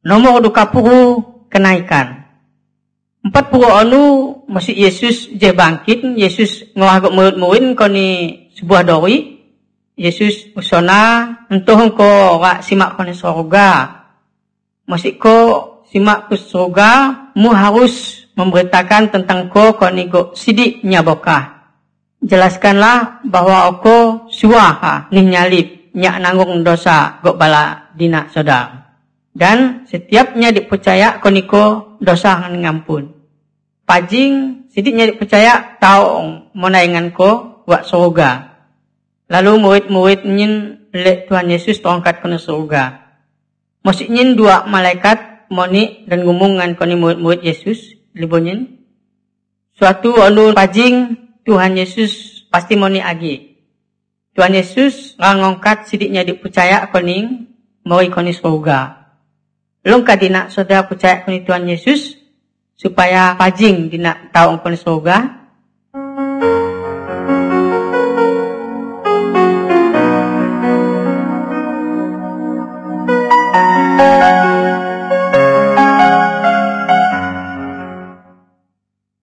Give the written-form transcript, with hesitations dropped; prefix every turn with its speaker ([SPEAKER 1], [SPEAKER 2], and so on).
[SPEAKER 1] Nomor 20 kenaikan. 40 anu masih Yesus je bangkit, Yesus ngawagok murid-murid koni sebuah doi. Yesus usona entuh ko ra simak koni surga. Masih ko simak ke surga, mu harus memberitakan tentang koni go sidik nyabokah. Jelaskanlah bahwa aku suah nih nyalip, nyak nanggung dosa go bala dina saudara. Dan setiapnya dipercaya koniko dosa ngampun. Pajing sidiknya dipercaya tahu menaingan ko wak surga. Lalu murid-murid nyin lek Tuhan Yesus tongkat kena surga. Masih nyin dua malaikat moni dan ngumungan koni murid-murid Yesus libonyin. Suatu anu pajing Tuhan Yesus pasti moni agi. Tuhan Yesus ngangkat sidiknya dipercaya koning mori koni surga. Longka dina saudara percaya koni Tuhan Yesus supaya pajing dina tahu koni surga.